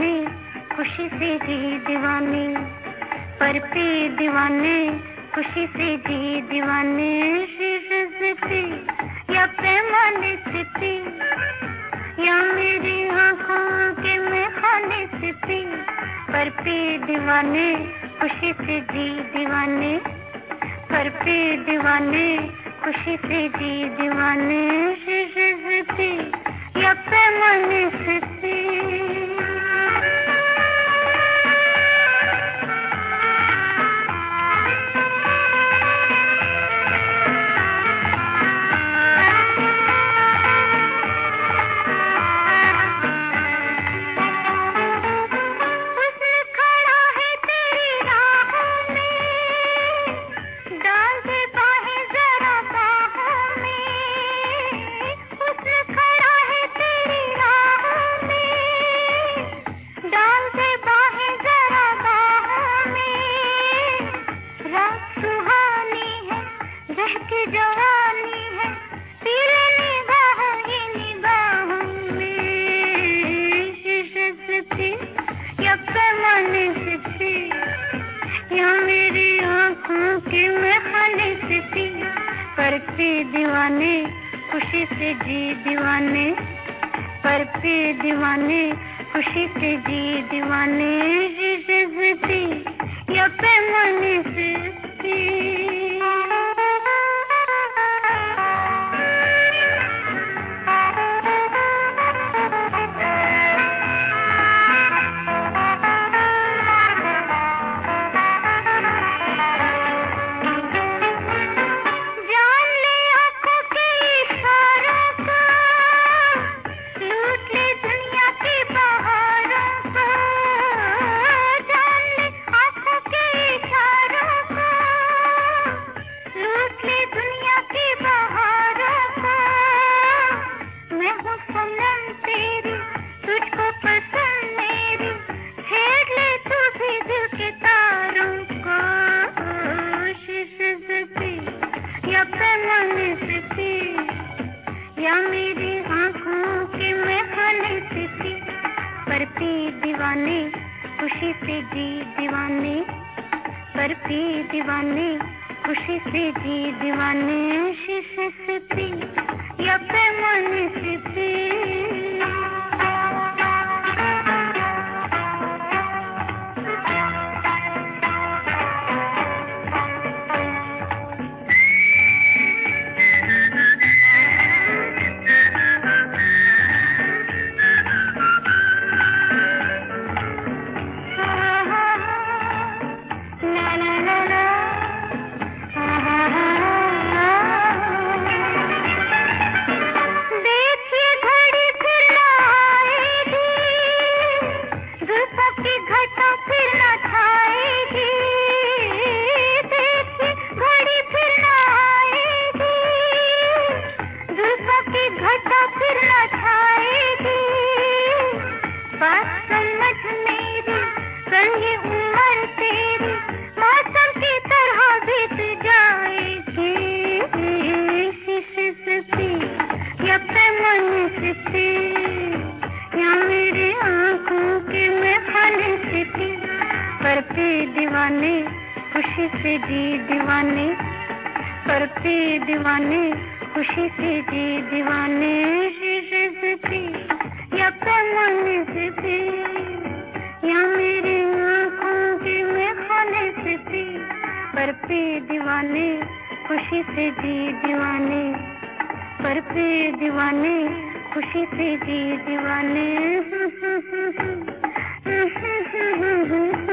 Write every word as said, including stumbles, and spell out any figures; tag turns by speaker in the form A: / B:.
A: दीवाने, खुशी से जी दीवाने, पर पे दीवाने, खुशी से जी दीवाने। शीशे से पी या पैमाने से पी, या मेरी आँखों के में खाने से पी, पर पे दीवाने, खुशी से जी दीवाने, पर पे दीवाने, खुशी से जी दीवाने। शीशे से पी या पैमाने से पी। जवानी है तेरे निगाहों की निगाहों में। शीशे से पी या पैमाने से पी, या मेरी आँखों के में खाने से पी, पर पे दीवाने, खुशी से जी दीवाने, पर पे दीवाने, खुशी से जी दीवाने। शीशे से पी या पैमाने से पी। या मेरी आँखों के में खाने से पी, पर पे दीवाने, खुशी से जी दीवाने, पर पे दीवाने, खुशी से जी दीवाने। शीशे से पी या पैमाने से पी। पर पे दीवाने, खुशी से जी दीवाने, पर पे दीवाने, खुशी से जी दीवाने। शीशे से पी या पैमाने से पी, या मेरी आँखों के में खाने से पी, पर पे दीवाने, खुशी से जी दीवाने, पर पे दीवाने, खुशी से जी दीवाने।